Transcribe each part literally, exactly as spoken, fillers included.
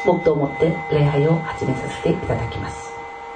黙祷をもって礼拝を始めさせていただきます。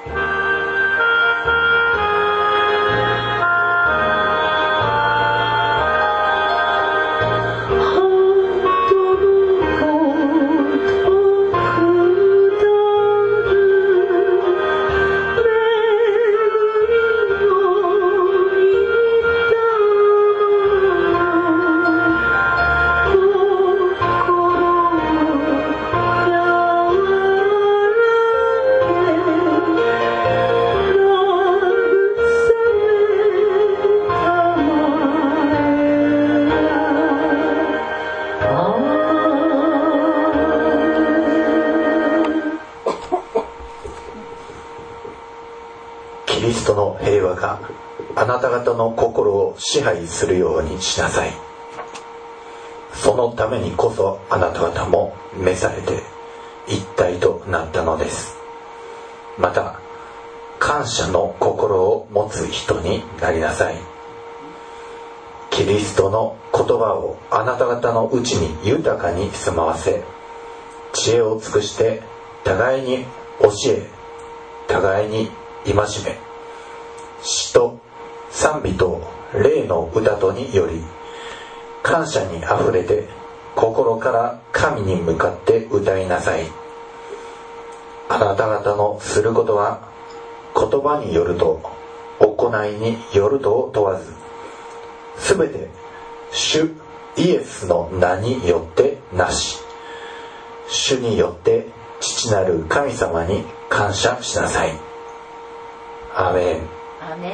キリストの平和があなた方の心を支配するようにしなさい。そのためにこそあなた方も召されて一体となったのです。また感謝の心を持つ人になりなさい。キリストの言葉をあなた方のうちに豊かに住まわせ、知恵を尽くして互いに教え、互いに戒め、詩と賛美と霊の歌とにより感謝にあふれて心から神に向かって歌いなさい。あなた方のすることは言葉によると行いによるとを問わず、すべて主イエスの名によってなし、主によって父なる神様に感謝しなさい。アーメン。 アーメン。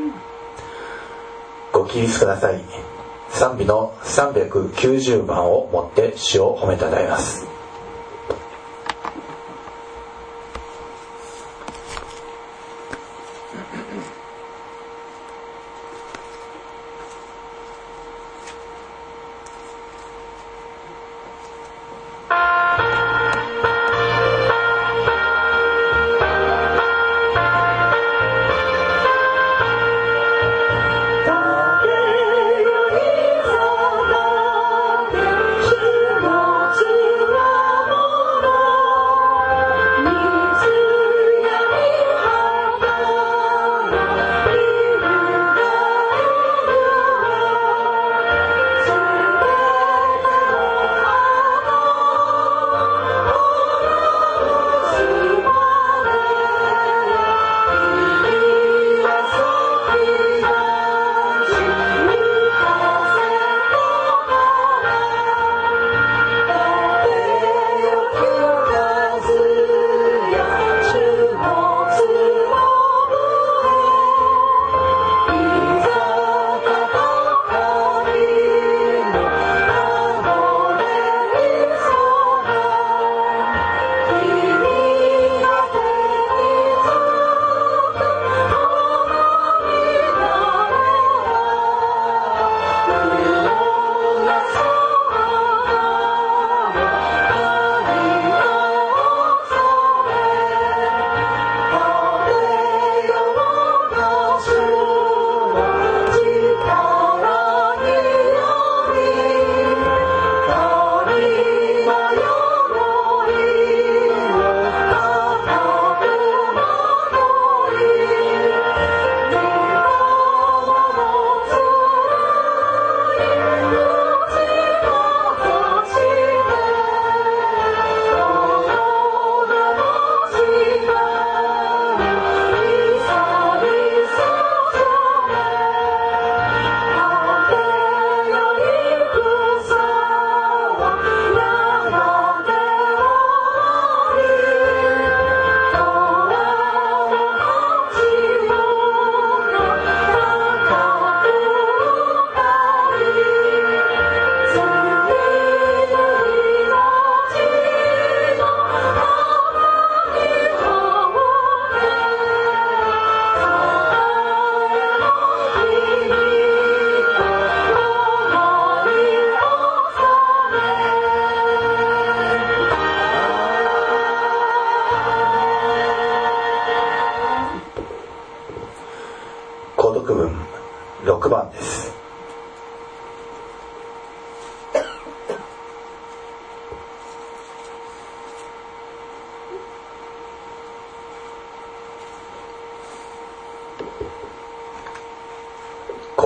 ご起立ください。賛美のさんびゃくきゅうじゅうばんをもって主を褒めたたえます。 「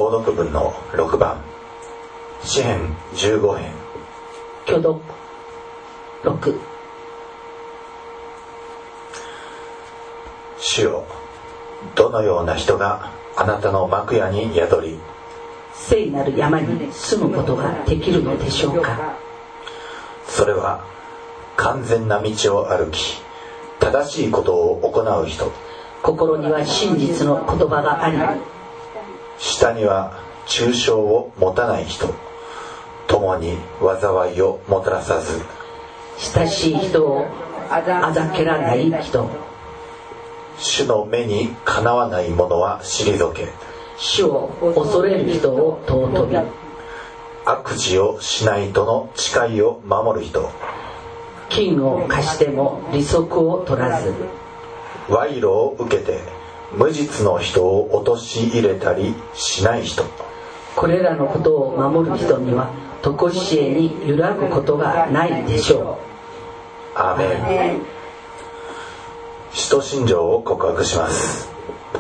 朗読文のろくばん、詩編じゅうご編。 挙読ろく。 主よ、どのような人があなたの幕屋に宿り、 聖なる山に住むことができるのでしょうか。 それは完全な道を歩き、正しいことを行う人、 心には真実の言葉があり、 舌には中傷を持たない人、共に災いをもたらさず、 親しい人をあざけらない人、 主の目にかなわないものは退け、 主を恐れる人を尊び、 悪事をしないとの誓いを守る人、 金を貸しても利息を取らず、 賄賂を受けて無実の人を陥れたりしない人、 これらのことを守る人には常しえに揺らぐことがないでしょう。 アーメン。使徒信条を告白します。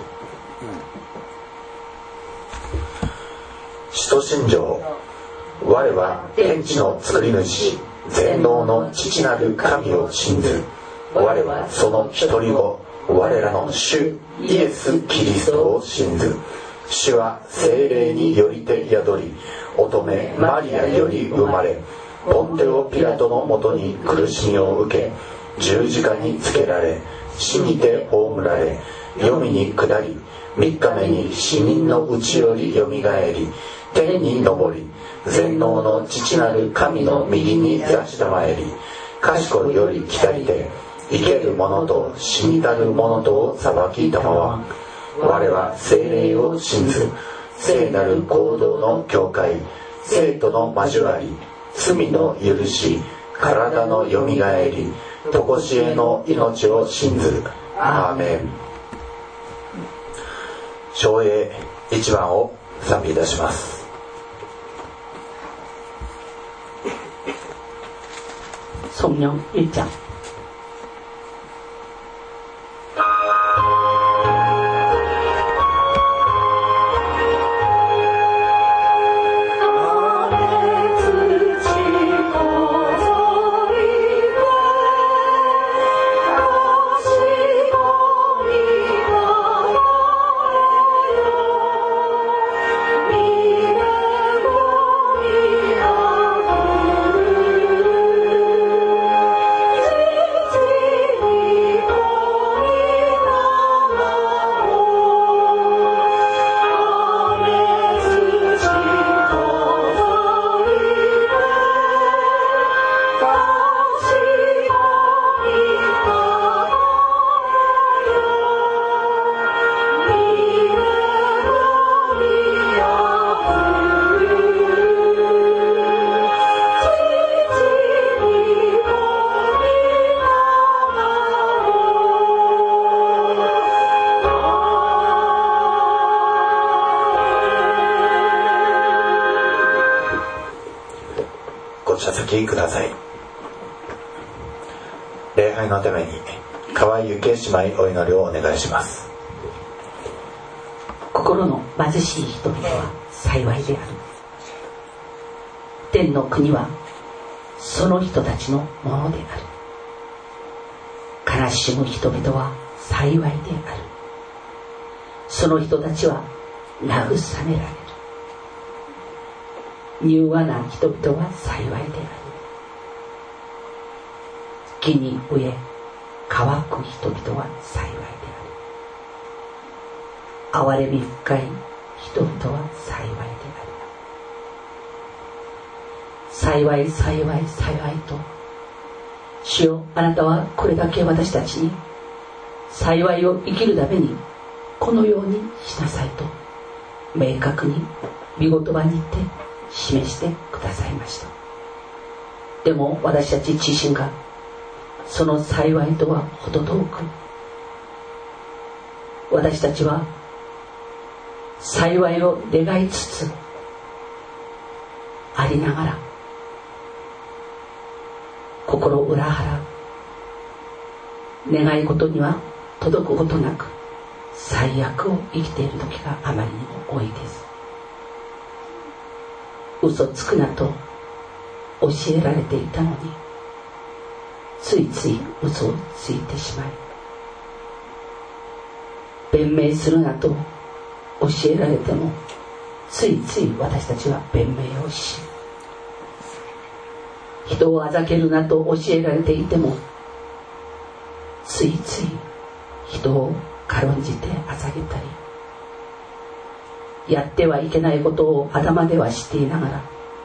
使徒信条。我は天地の作り主、全能の父なる神を信ず。我はその一人子、我らの主イエス・キリストを信ず。主は聖霊によりて宿り、乙女マリアより生まれ、ポンテオ・ピラトのもとに苦しみを受け、十字架につけられ、死にて葬られ、黄泉に下り、三日目に死人のうちよりよみがえり、天に昇り、全能の父なる神の右に座したまえり、賢いより来たりて、生ける者と死にたる者とを裁きたまわ。我は聖霊を信ず、聖なる行動の教会、生徒の交わり、罪の許し、体のよみがえり、常しえの命を信ず。アーメン。唱詠いちばんを賛美いたします。 ソンヨンゆいちゃん。 ください。礼拝のために河合幸恵姉妹お祈りをお願いします。 心の貧しい人々は幸いである。天の国はその人たちのものである。悲しむ人々は幸いである。その人たちは慰められる。柔和な人々は幸いである。木に植え乾く人々は幸いである。憐れみ深い人々は幸いである。幸い幸い幸いと、主よ、あなたはこれだけ私たちに幸いを生きるためにこのようにしなさいと明確に御言葉にて示してくださいました。でも私たち自身がその幸いとは程遠く、私たちは幸いを願いつつありながら心裏腹う、願い事には届くことなく最悪を生きている時があまりにも多いです。 嘘つくなと教えられていたのに、ついつい嘘をついてしまい、弁明するなと教えられてもついつい私たちは弁明をし、人をあざけるなと教えられていてもついつい人を軽んじてあざけたり、やってはいけないことを頭では知っていながら、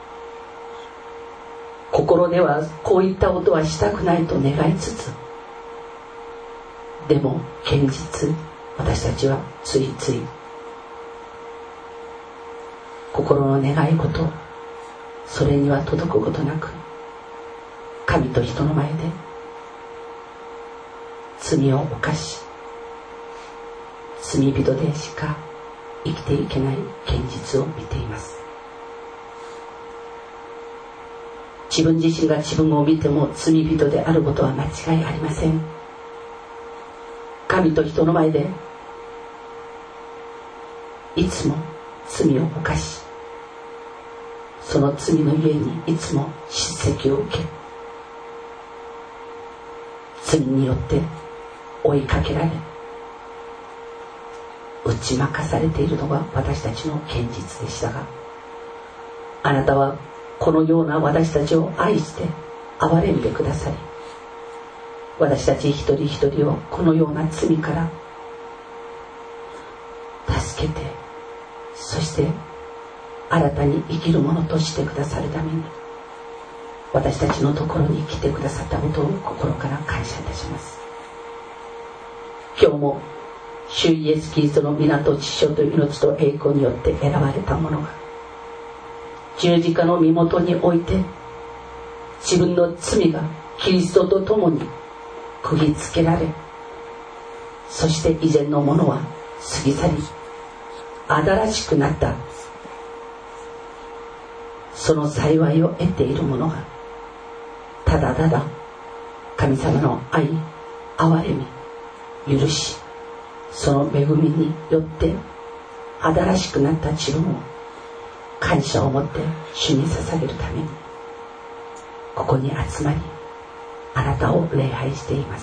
心ではこういったことはしたくないと願いつつ、でも現実私たちはついつい心の願いこと、それには届くことなく、神と人の前で罪を犯し、罪人でしか生きていけない現実を見ています。自分自身が自分を見ても罪人であることは間違いありません。神と人の前でいつも罪を犯し、その罪のゆえにいつも叱責を受け、罪によって追いかけられ、打ち負かされているのが私たちの現実でしたが、あなたはこのような私たちを愛して憐れんでくださり、私たち一人一人をこのような罪から助けて、そして新たに生きるものとしてくださるために、私たちのところに来てくださったことを心から感謝いたします。今日も主イエスキリストの皆と知性と命と栄光によって選ばれた者が、十字架の身元において自分の罪がキリストと共に釘付けられ、そして以前のものは過ぎ去り新しくなった、その幸いを得ている者が、ただただ神様の愛、憐れみ、許し、その恵みによって新しくなった自分を感謝を持って主に捧げるために、ここに集まりあなたを礼拝しています。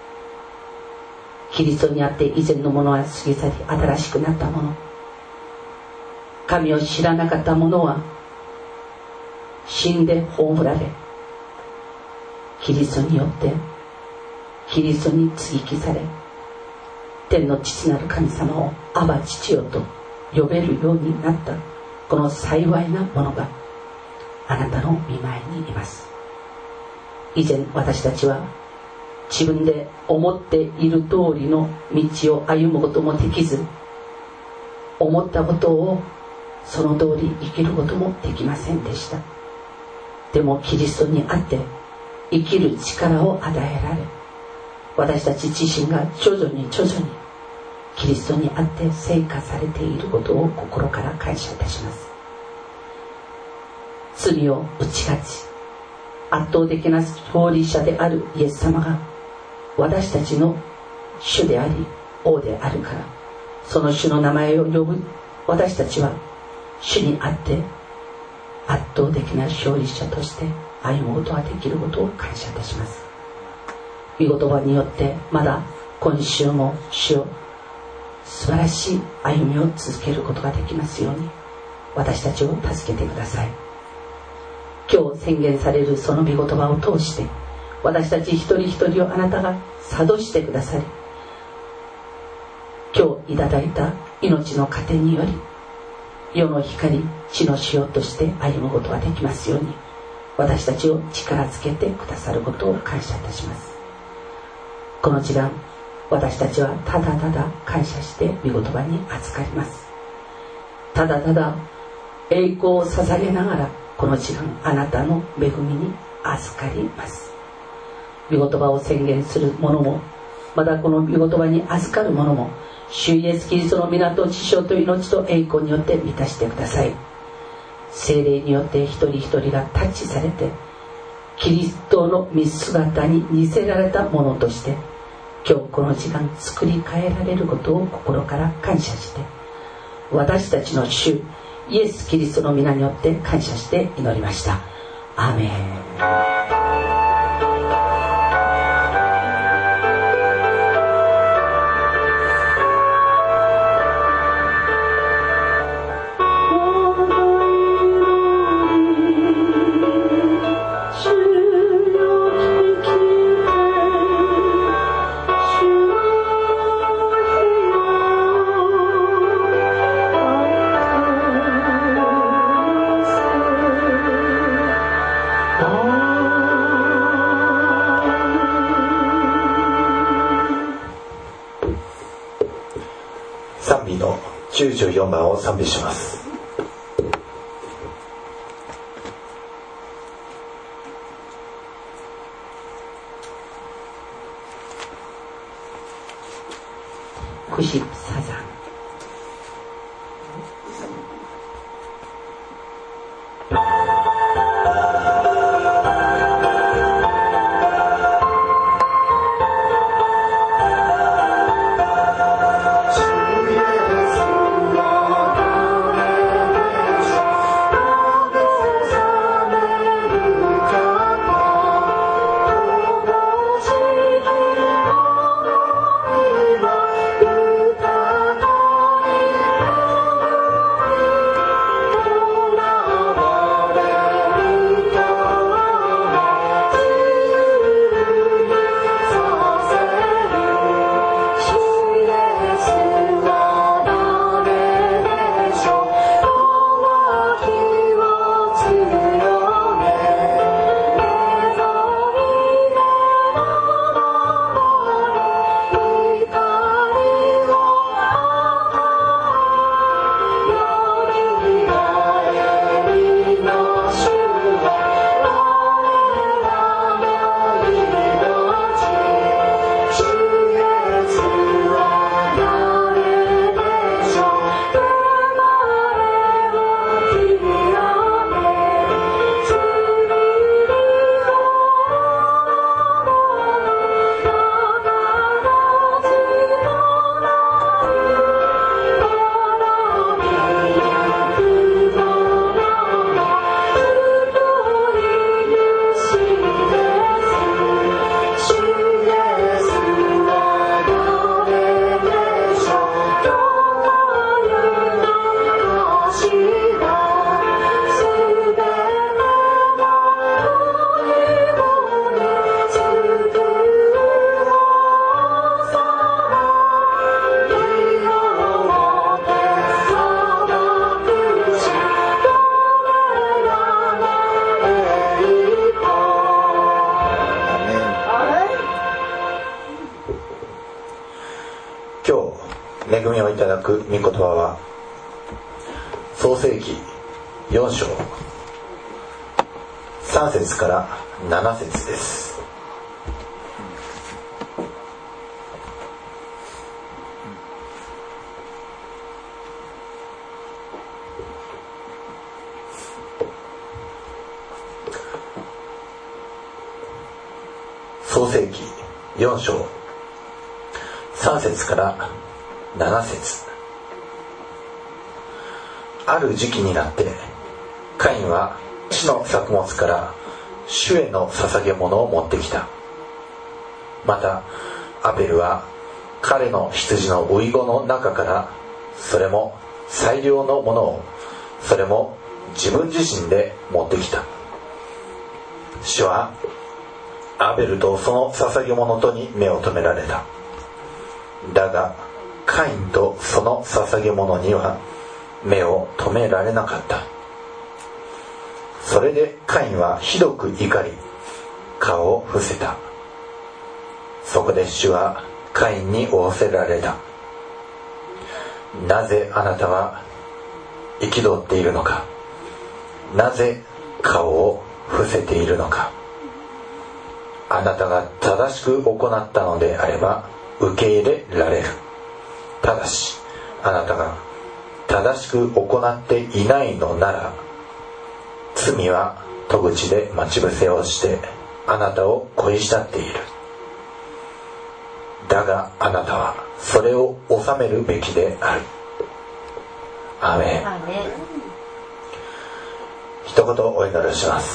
キリストにあって以前のものは過ぎ去り新しくなったもの、神を知らなかった者は死んで葬られ、キリストによってキリストに接ぎ木され、天の父なる神様をアバ父よと呼べるようになった、この幸いなものがあなたの御前にいます。以前私たちは自分で思っている通りの道を歩むこともできず、思ったことをその通り生きることもできませんでした。でもキリストにあって生きる力を与えられ、私たち自身が徐々に徐々にキリストにあって成果されていることを心から感謝いたします。罪を打ち勝ち、圧倒的な勝利者であるイエス様が私たちの主であり王であるから、その主の名前を呼ぶ私たちは主にあって圧倒的な勝利者として歩むことができることを感謝いたします。御言葉によってまだ今週も主を素晴らしい歩みを続けることができますように、私たちを助けてください。今日宣言されるその御言葉を通して、私たち一人一人をあなたが諭してくださり、今日いただいた命の糧により世の光、地の塩として歩むことができますように、私たちを力づけてくださることを感謝いたします。この時間、私たちはただただ感謝して御言葉に預かります。ただただ栄光を捧げながら、この時間あなたの恵みに預かります。御言葉を宣言する者も、またこの御言葉に預かる者も、主イエスキリストの皆と知性と命と栄光によって満たしてください。聖霊によって一人一人がタッチされて、キリストの見姿に似せられたものとして、今日この時間作り変えられることを心から感謝して、私たちの主イエス・キリストの皆によって感謝して祈りました。アーメン。 きゅうじゅうよんばんを賛美します。 串サザン。 恵みをいただく御言葉は創世記よん章さん節からなな節です。創世記よん章さん節からなな節。ある時期になってカインは地の作物から主への捧げ物を持ってきた。またアベルは彼の羊のウイゴの中からそれも最良のものをそれも自分自身で持ってきた。主はアベルとその捧げ物とに目を留められた。だがカインとその捧げ物には目を留められなかった。それでカインはひどく怒り顔を伏せた。そこで主はカインに仰せられた。なぜあなたは憤っているのか。なぜ顔を伏せているのか。あなたが正しく行ったのであれば受け入れられる。ただしあなたが正しく行っていないのなら罪は戸口で待ち伏せをしてあなたを恋したっている。だがあなたはそれを収めるべきである。アーメン。 一言お祈りをします。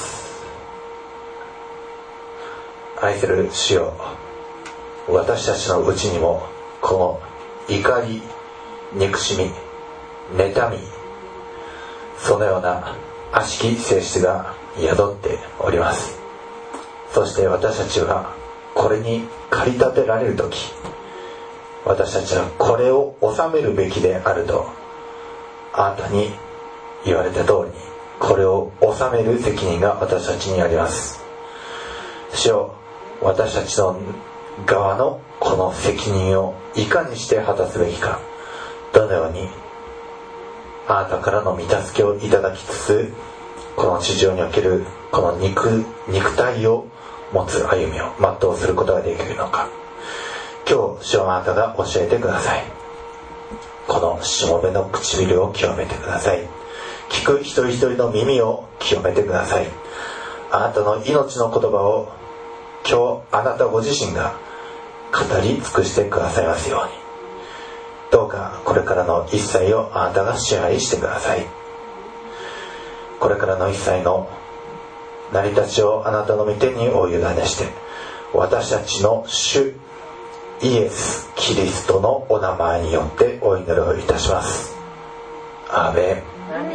愛する主よ、私たちのうちにもこの怒り、憎しみ、妬み、そのような悪しき性質が宿っております。そして私たちはこれに駆り立てられるとき、私たちはこれを収めるべきであるとあなたに言われた通りに、これを収める責任が私たちにあります。主よ、私たちの側のこの責任をいかにして果たすべきか、どのようにあなたからの御助けをいただきつつ、この地上におけるこの 肉, 肉体を持つ歩みを全うすることができるのか、今日主はあなたが教えてください。このしもべの唇を清めてください。聞く一人一人の耳を清めてください。あなたの命の言葉を今日あなたご自身が語り尽くしてくださいますように、どうかこれからの一切をあなたが支配してください。これからの一切の成り立ちをあなたの御手にお委ねして、私たちの主イエス・キリストのお名前によってお祈りをいたします。アーメン。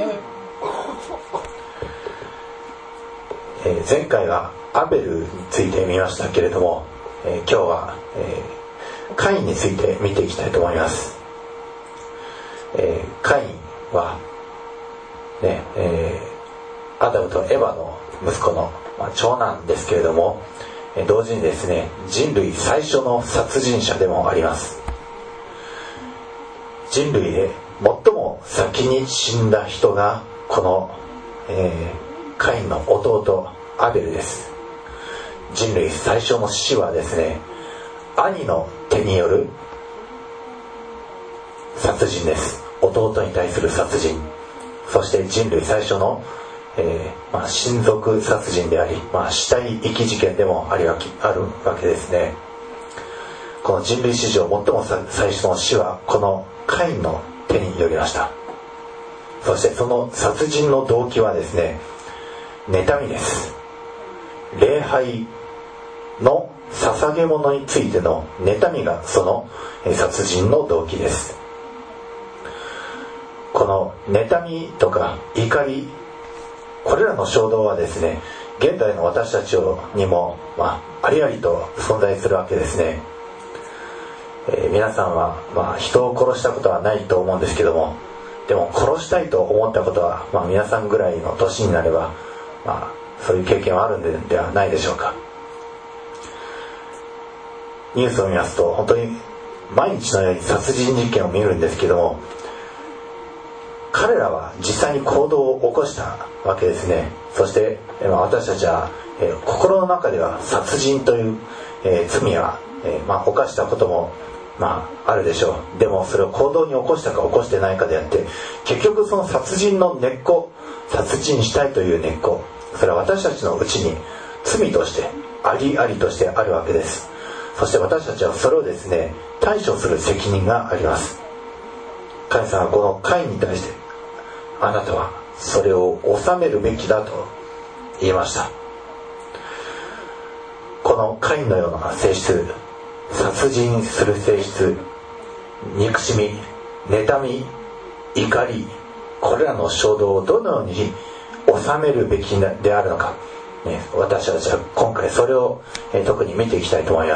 えー、前回はアベルについて見ましたけれども、えー、今日は、えー、カインについて見ていきたいと思います。えー、カインは、ねえー、アダムとエヴァの息子の、まあ、長男ですけれども、同時にですね、人類最初の殺人者でもあります。人類で最も先に死んだ人がこの、えー、カインの弟アベルです。人類最初の死はですね、兄の手による殺人です。弟に対する殺人。そして人類最初のえーまあ、親族殺人であり、まあ、死体遺棄事件でもありあるわけですね。この人類史上最も最初の死はこのカインの手によりました。そしてその殺人の動機はですね、妬みです。礼拝の捧げ物についての妬みがその殺人の動機です。この妬みとか怒り、これらの衝動はですね、現代の私たちにも、まあ、ありありと存在するわけですね。えー、皆さんは、まあ、人を殺したことはないと思うんですけども、でも殺したいと思ったことは、まあ、皆さんぐらいの年になれば、まあ、そういう経験はあるんではないでしょうか。ニュースを見ますと本当に毎日のように殺人事件を見るんですけども、彼らは実際に行動を起こしたわけですね。そして、えー、私たちは、えー、心の中では殺人という、えー、罪は、えーまあ、犯したことも、まあ、あるでしょう。でもそれを行動に起こしたか起こしてないかであって、結局その殺人の根っこ、殺人したいという根っこ、それは私たちのうちに罪としてありありとしてあるわけです。そして私たちはそれをですね、対処する責任があります。神様はこのカインに対して、あなたはそれを収めるべきだと言いました。このカインのような性質、殺人する性質、憎しみ、妬み、怒り、これらの衝動をどのように収めるべきであるのか、ね、私たちは今回それを、えー、特に見ていきたいと思います。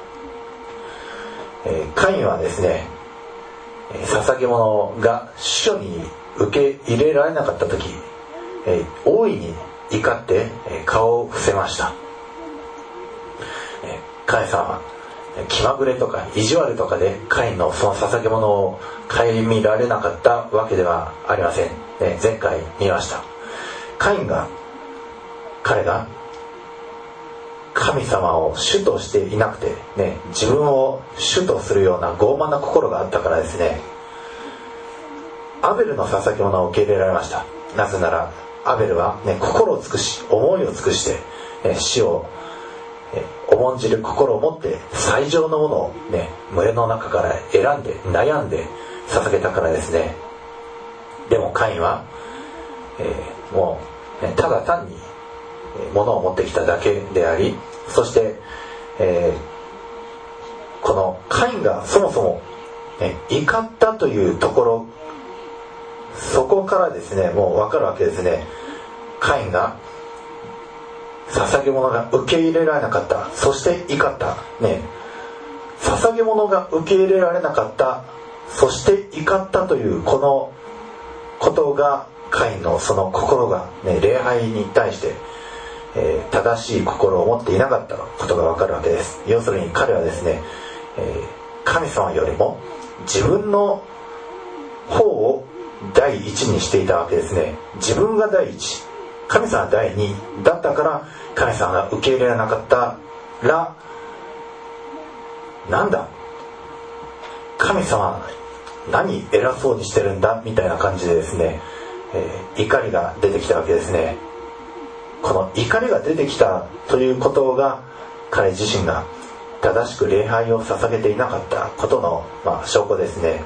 えー、カインはですね、捧げ物が主に受け入れられなかった時、えー、大いに怒って、えー、顔を伏せました。えー、カインさんは気まぐれとか意地悪とかでカインのその捧げ物を顧みられなかったわけではありません。えー、前回見ました。カインが彼が神様を主としていなくて、ね、自分を主とするような傲慢な心があったからですね、アベルの捧げ物を受け入れられました。なぜならアベルは、ね、心を尽くし思いを尽くして、ね、死を、ね、重んじる心を持って最上のものを、ね、群れの中から選んで悩んで捧げたからですね。でもカインは、えー、もうただ単に物を持ってきただけであり、そして、えー、このカインがそもそも、ね、怒ったというところ、そこからですねもう分かるわけですね。カインが捧げ物が受け入れられなかった、そして怒ったね、捧げ物が受け入れられなかった、そして怒ったというこのことがカインのその心が、ね、礼拝に対して、えー、正しい心を持っていなかったことが分かるわけです。要するに彼はですね、えー、神様よりも自分の方を第一にしていたわけですね。自分が第一、神様は第二だったから、神様が受け入れられなかったら、なんだ神様何偉そうにしてるんだみたいな感じでですね、えー、怒りが出てきたわけですね。この怒りが出てきたということが、彼自身が正しく礼拝を捧げていなかったことの、まあ、証拠ですね。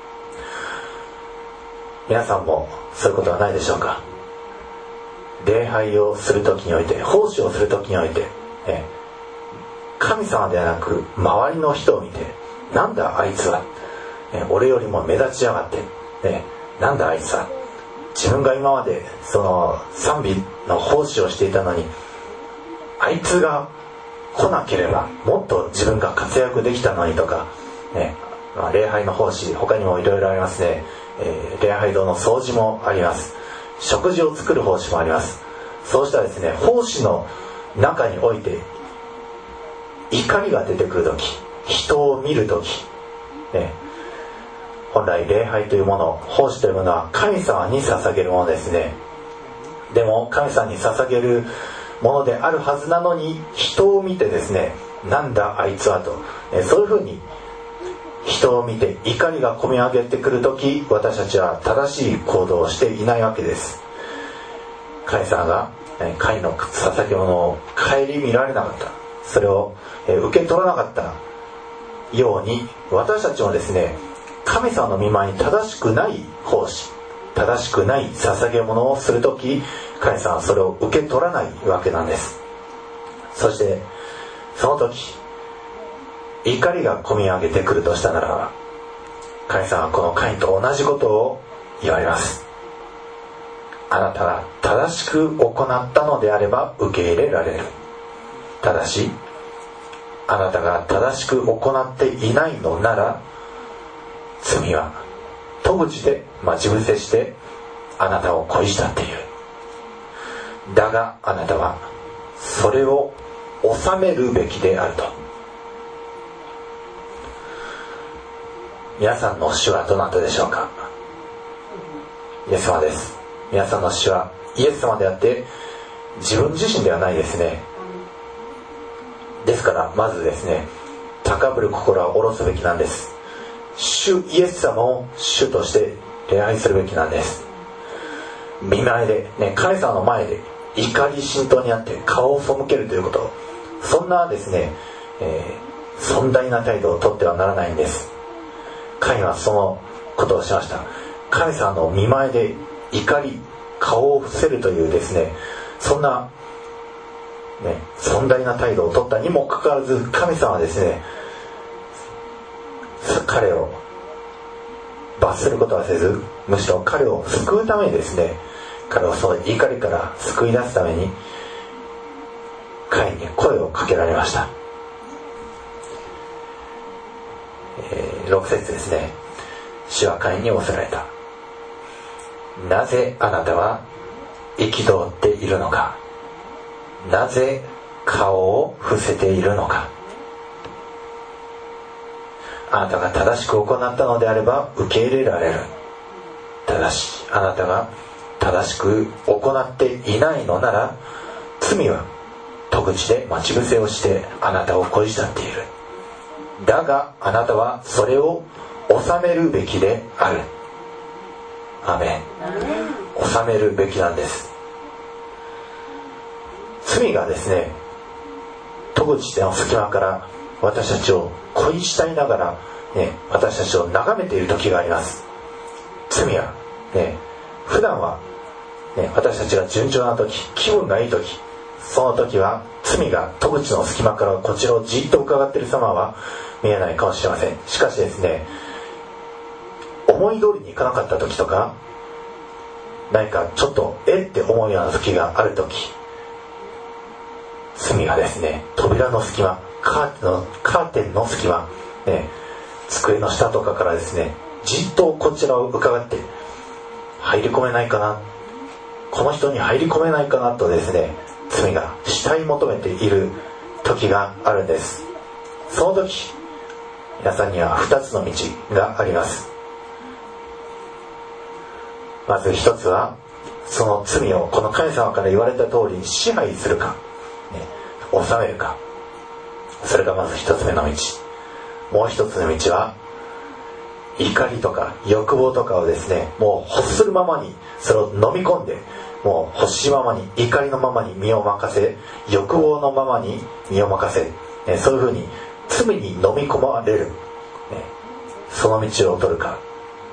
皆さんもそういうことはないでしょうか。礼拝をするときにおいて、奉仕をするときにおいて、ね、神様ではなく周りの人を見て、なんだあいつは、ね、俺よりも目立ちやがって、ね、なんだあいつは、自分が今までその賛美の奉仕をしていたのに、あいつが来なければもっと自分が活躍できたのにとか、ね、まあ、礼拝の奉仕他にもいろいろありますね。えー、礼拝堂の掃除もあります。食事を作る奉仕もあります。そうしたですね、奉仕の中において怒りが出てくるとき、人を見るとき、ね、本来礼拝というもの、奉仕というものは神様に捧げるものですね。でも神様に捧げるものであるはずなのに、人を見てですね、なんだあいつはと、そういうふうに人を見て怒りがこみ上げてくるとき、私たちは正しい行動をしていないわけです。神様がカインの捧げ物を顧みられなかった、それを受け取らなかったように、私たちもですね、神様の御前に正しくない奉仕、正しくない捧げ物をするとき、神様はそれを受け取らないわけなんです。そしてその時怒りがこみ上げてくるとしたならば、神様はこのカインと同じことを言われます。あなたが正しく行ったのであれば受け入れられる。ただしあなたが正しく行っていないのなら、罪は戸口で待ち伏せしてあなたを恋したっている。だがあなたはそれを収めるべきであると。皆さんの主はどなたでしょうか。イエス様です。皆さんの主はイエス様であって自分自身ではないですね。ですからまずですね、高ぶる心は下ろすべきなんです。主イエス様を主として礼拝するべきなんです。見前で、ね、神様の前で怒り心頭にあって顔を背けるということ、そんなですね、えー、尊大な態度をとってはならないんです。カインはそのことをしました。神様の見前で怒り顔を伏せるというですね、そんな、ね、尊大な態度をとったにもかかわらず、神様はですね、彼を罰することはせず、むしろ彼を救うためにですね、彼をその怒りから救い出すためにカインに声をかけられました。えー、ろく節ですね。主はカインに仰せられた。なぜあなたは憤っているのか。なぜ顔を伏せているのか。あなたが正しく行ったのであれば受け入れられる。ただしあなたが正しく行っていないのなら、罪は戸口で待ち伏せをしてあなたを恋したっている。だがあなたはそれを収めるべきである。アメン。収めるべきなんです。罪がですね、戸口の隙間から私たちを恋したいながら、ね、私たちを眺めている時があります。罪は、ね、普段はね、私たちが順調な時、気分がいい時、その時は罪が戸口の隙間からこちらをじっと伺っている様は見えないかもしれません。しかしですね、思い通りにいかなかった時とか、何かちょっとえって思うような時がある時、罪がですね、扉の隙間、カーテンの、カーテンの隙間、ね、机の下とかからですね、じっとこちらを伺って入り込めないかな、この人に入り込めないかなとですね、罪が死体求めている時があるんです。その時、皆さんにはふたつの道があります。まず一つは、その罪をこの神様から言われた通り支配するか、ね、治めるか、それがまず一つ目の道。もう一つの道は、怒りとか欲望とかをですね、もう欲するままにそれを飲み込んで、もう欲しいままに、怒りのままに身を任せ、欲望のままに身を任せ、ね、そういうふうに罪に飲み込まれる、ね、その道を取るか。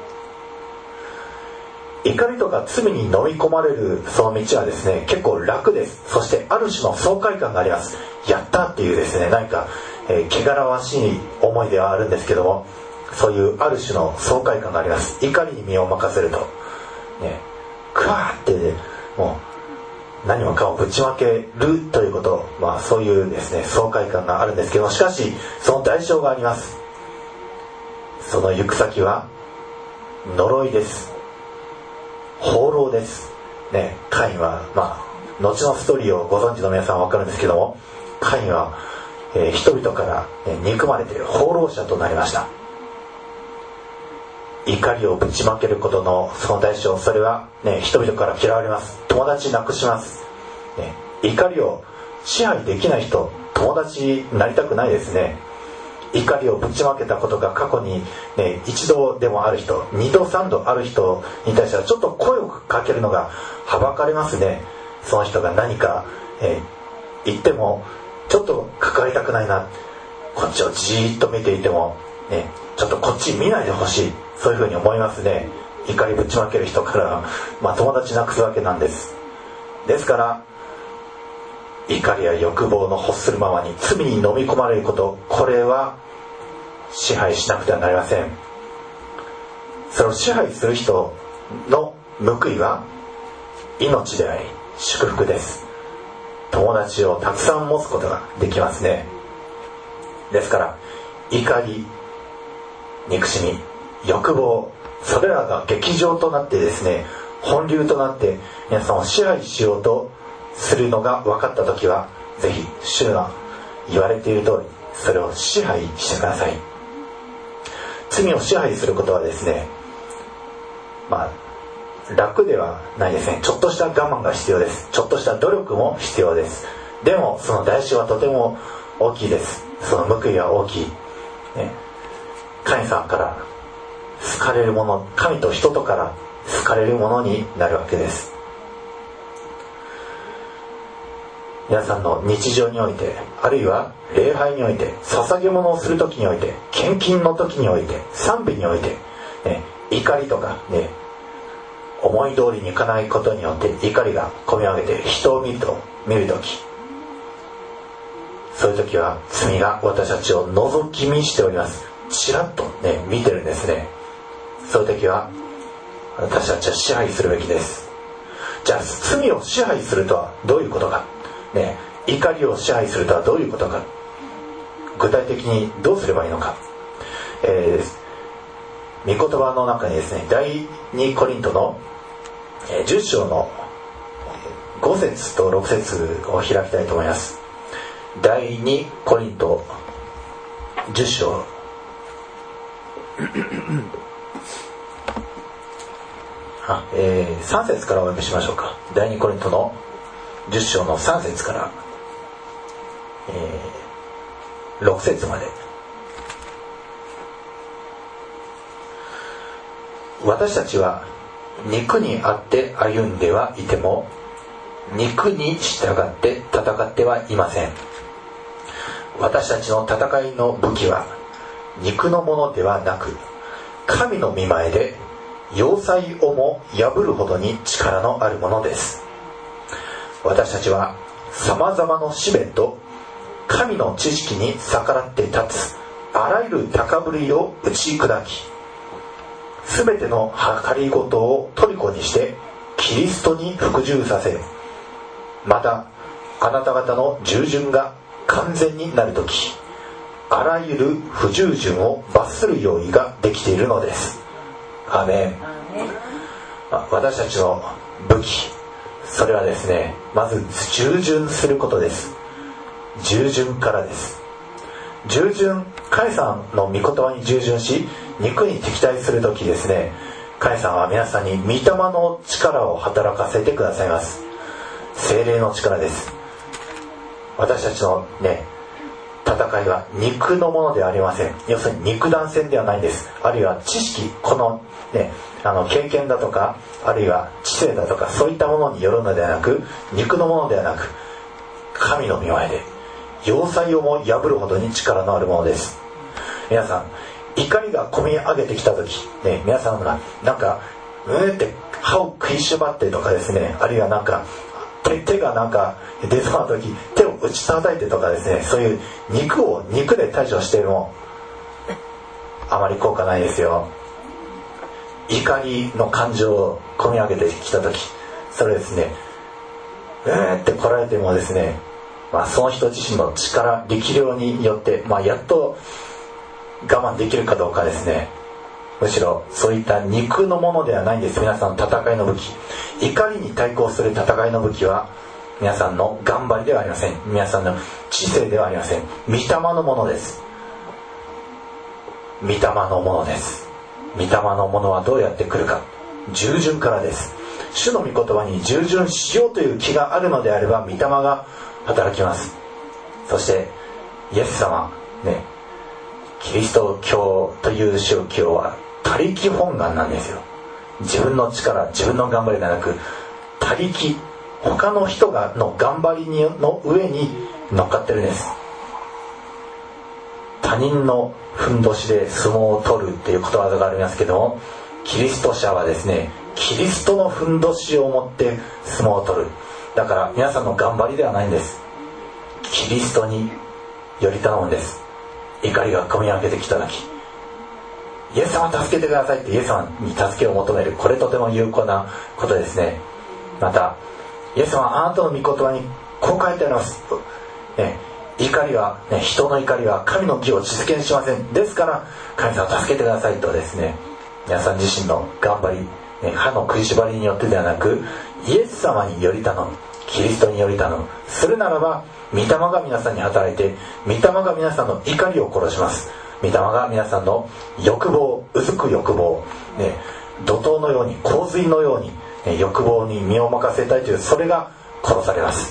怒りとか罪に飲み込まれるその道はですね、結構楽です。そしてある種の爽快感があります。やったっていうですね、何か、えー、汚らわしい思いではあるんですけども、そういうある種の爽快感があります。怒りに身を任せると、ね、クワーって、ね、もう何もかもぶちまけるということ、まあそういうですね、爽快感があるんですけども、しかしその代償があります。その行く先は呪いです。放浪です、ね、カインは、まあ、後のストーリーをご存知の皆さんは分かるんですけども、カインは、えー、人々から、ね、憎まれて放浪者となりました。怒りをぶちまけることのその代償、それは、ね、人々から嫌われます。友達なくします、ね、怒りを支配できない人、友達になりたくないですね。怒りをぶちまけたことが過去に、ね、一度でもある人、二度三度ある人に対してはちょっと声をかけるのがはばかれますね。その人が何か、えー、言ってもちょっと関わりたくないな、こっちをじーっと見ていても、ね、ちょっとこっち見ないでほしい、そういうふうに思いますね。怒りぶちまける人から、まあ、友達なくすわけなんです。ですから怒りや欲望の欲するままに罪に飲み込まれること、これは支配しなくてはなりません。それを支配する人の報いは命であり祝福です。友達をたくさん持つことができますね。ですから怒り、憎しみ、欲望、それらが激情となってですね、本流となって皆さんを支配しようとするのが分かったときは、ぜひ主が言われている通りそれを支配してください。罪を支配することはですね、まあ楽ではないですね。ちょっとした我慢が必要です。ちょっとした努力も必要です。でもその代償はとても大きいです。その報いは大きい、ね、神様から好かれるもの、神と人とから好かれるものになるわけです。皆さんの日常において、あるいは礼拝において、捧げ物をする時において、献金の時において、賛美において、ね、怒りとか、ね、思い通りにいかないことによって怒りがこみ上げて人を見ると見る時、そういう時は罪が私たちを覗き見しております。ちらっとね見てるんですね。そういう時は私たちは支配するべきです。じゃあ罪を支配するとはどういうことか、ね、怒りを支配するとはどういうことか、具体的にどうすればいいのか、えー、御言葉の中にですね、第二コリントのじゅっ章のご節とろく節を開きたいと思います。第二コリントじゅっ章あ、えー、さん節からお読みしましょうか。第二コリントのじゅっ章のさん節から、えー、ろく節まで。私たちは肉にあって歩んではいても肉に従って戦ってはいません。私たちの戦いの武器は肉のものではなく、神の御前で要塞をも破るほどに力のあるものです。私たちはさまざまな試練と神の知識に逆らって立つあらゆる高ぶりを打ち砕き、すべての計りごとを虜にしてキリストに服従させ、またあなた方の従順が完全になるとき、あらゆる不従順を罰する用意ができているのです。アーメン。私たちの武器、それはですね、まず従順することです。従順からです。従順、神様の御言葉に従順し、肉に敵対するときですね、神様は皆さんに御霊の力を働かせてくださいます。聖霊の力です。私たちのね、戦いは肉のものではありません。要するに肉弾戦ではないんです。あるいは知識、このね、あの経験だとか、あるいは知性だとか、そういったものによるのではなく、肉のものではなく、神の御前で要塞をも破るほどに力のあるものです。皆さん、怒りが込み上げてきた時、ね、皆さんがなんかうーって歯を食いしばってとかですね、あるいはなんか 手, 手がなんか出そうな時、手を打ち叩いてとかですね、そういう肉を肉で対処してもあまり効果ないですよ。怒りの感情を込み上げてきた時、それですね、うーって来られてもですね、まあ、その人自身の力、力量によって、まあ、やっと我慢できるかどうかですね。むしろそういった肉のものではないんです。皆さんの戦いの武器、怒りに対抗する戦いの武器は皆さんの頑張りではありません。皆さんの知性ではありません。御霊のものです。御霊のものです。御霊のものはどうやって来るか。従順からです。主の御言葉に従順しようという気があるのであれば、御霊が働きます。そしてイエス様ね、キリスト教という宗教は他力本願なんですよ。自分の力、自分の頑張りではなく、他力、他の人がの頑張りの上に乗っかってるんです。他人のふんどしで相撲を取るっていうことわざがありますけども、キリスト者はですね、キリストのふんどしを持って相撲を取る。だから皆さんの頑張りではないんです。キリストにより頼むんです。怒りが込み上げてきた時、イエス様助けてくださいってイエス様に助けを求める。これとても有効なことですね。またイエス様、あなたの御言葉にこう書いてあります、ね、怒りは、ね、人の怒りは神の義を実現しません。ですから神様助けてくださいとですね、皆さん自身の頑張り、ね、歯の食いしばりによってではなく、イエス様により頼む、キリストにより頼む。するならば御霊が皆さんに働いて、御霊が皆さんの怒りを殺します。御霊が皆さんの欲望、うずく欲望、ね、怒涛のように、洪水のように、ね、欲望に身を任せたいという、それが殺されます。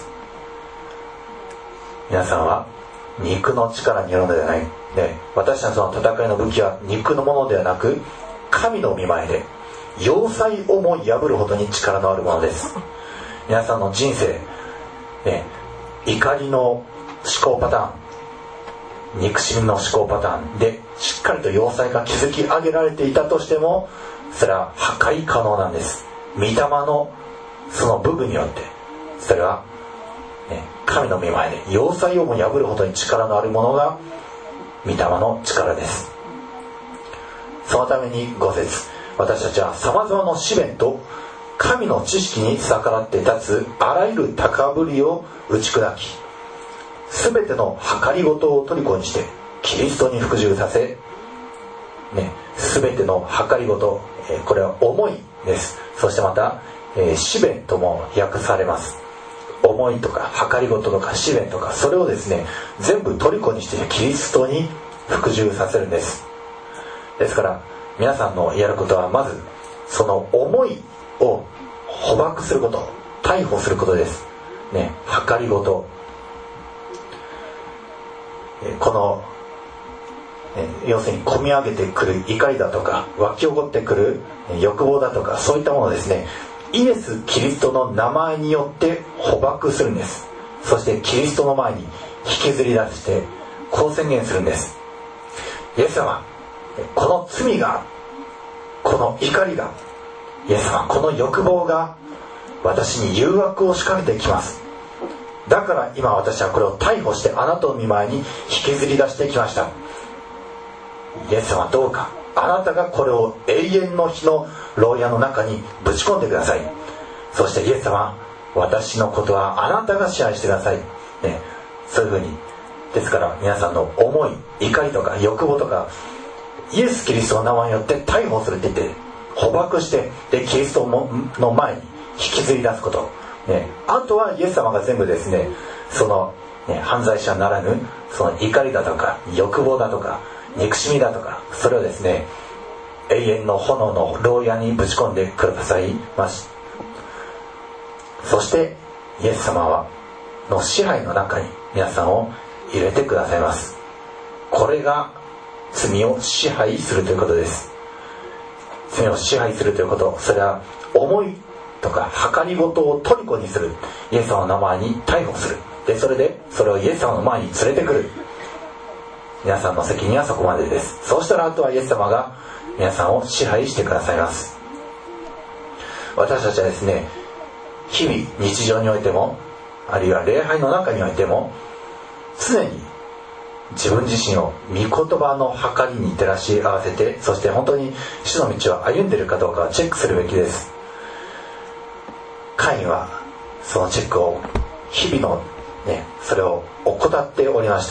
皆さんは肉の力によるのではない、ね、私たちの戦いの武器は肉のものではなく、神の御前で要塞をも破るほどに力のあるものです。皆さんの人生、ね、怒りの思考パターン、憎しみの思考パターンでしっかりと要塞が築き上げられていたとしても、それは破壊可能なんです。御霊のその部分によって、それは、ね、神の御前で要塞をも破るほどに力のあるものが御霊の力です。そのためにご節、私たちはさまざまな試練と神の知識に逆らって立つあらゆる高ぶりを打ち砕き、すべての計りごとを虜にしてキリストに服従させ、ね、すべての計りごと、えー、これは思いです。そしてまた、えー、試練とも訳されます。思いとか計りごととか試練とか、それをですね、全部虜にしてキリストに服従させるんです。ですから皆さんのやることは、まずその思いを捕獲すること、逮捕することですね。計りごと、この要するに込み上げてくる怒りだとか、湧き起こってくる欲望だとか、そういったものをですね、イエス・キリストの名前によって捕獲するんです。そしてキリストの前に引きずり出してこう宣言するんです。イエス様、この罪が、この怒りがイエス様、この欲望が私に誘惑を仕掛けてきます。だから今私はこれを逮捕してあなたの御前に引きずり出してきました。イエス様、どうかあなたがこれを永遠の火の牢屋の中にぶち込んでください。そしてイエス様、私のことはあなたが支配してください、ね、そういうふうに。ですから皆さんの思い、怒りとか欲望とか、イエス・キリストの名前によって逮捕するって言って捕獲して、でキリストの前に引きずり出すこと、ね、あとはイエス様が全部ですね、その、ね、犯罪者ならぬその怒りだとか欲望だとか憎しみだとか、それをですね、永遠の炎の牢屋にぶち込んでくださいます。そしてイエス様はの支配の中に皆さんを入れてくださいます。これが罪を支配するということです。罪を支配するということ、それは思いとか計りごとを虜にする。イエス様の名前に逮捕する。でそれでそれをイエス様の前に連れてくる。皆さんの責任はそこまでです。そうしたらあとはイエス様が皆さんを支配してくださいます。私たちはですね、日々日常においても、あるいは礼拝の中においても、常に自分自身を御言葉の計りに照らし合わせて、そして本当に主の道を歩んでいるかどうかをチェックするべきです。カインはそのチェックを日々のね、それを怠っておりました。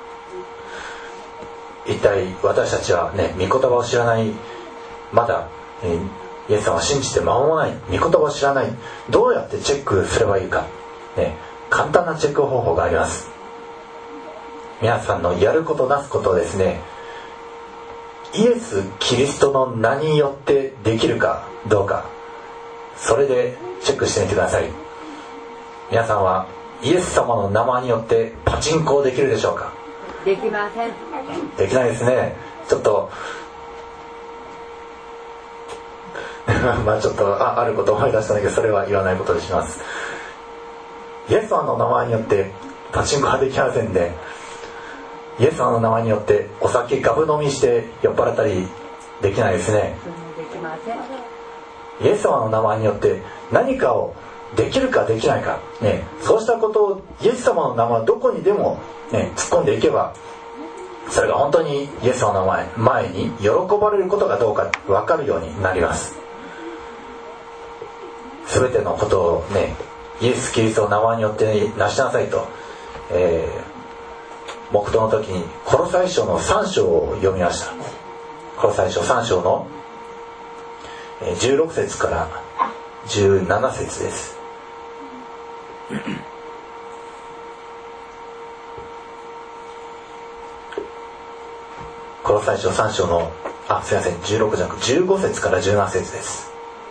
一体私たちはね、御言葉を知らない、まだ、えー、イエス様を信じて間もない、御言葉を知らない、どうやってチェックすればいいか、ね、簡単なチェック方法があります。皆さんのやることなすことをですね、イエス・キリストの名によってできるかどうか、それでチェックしてみてください。皆さんはイエス様の名前によってパチンコをできるでしょうか？ できません。 できないですね。ちょっとまあちょっと あ, あることを思い出したんだけど、それは言わないことにします。イエス様の名前によってパチンコはできませんね。イエス様の名前によってお酒ガブ飲みして酔っ払ったりできないですね。 できません。 イエス様の名前によって何かをできるかできないか、ね、そうしたことをイエス様の名前どこにでも、ね、突っ込んでいけば、それが本当にイエス様の名前前に喜ばれることかどうか分かるようになります。全てのことをね、イエス・キリストの名前によってなしなさいと、えー、黙祷の時にコロサイ書のさん章を読みました。コロサイ書さん章のじゅうろく節からじゅうなな節です。コロサイ書さん章のあすいませんじゅうろくじゃなくじゅうご節からじゅうなな節です。